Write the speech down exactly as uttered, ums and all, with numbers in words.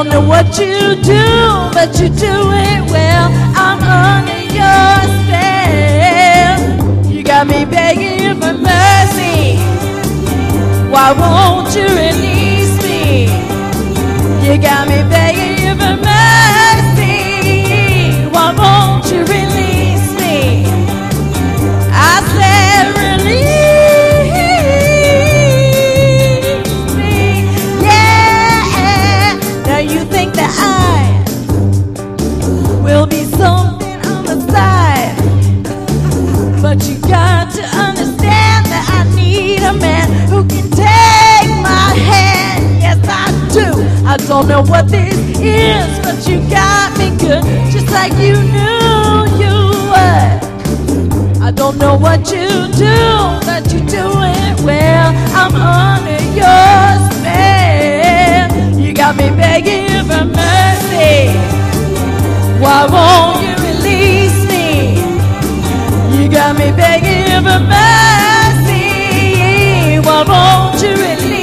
don't know what you do, but you do it well. I'm under your spell. You got me begging you for mercy. Why won't you release me? You got me begging you for mercy. Why won't you release me? I said release me. Yeah. Now you think that I will be something on the side, but you got to understand that I need a man who can take my hand. Yes, I do. I don't know what this is, but you got me good, just like you knew you would. I don't know what you do, but you do it well. I'm under your spell. You got me begging you for mercy. Why won't you release me? You got me begging you for mercy. Why won't you release me?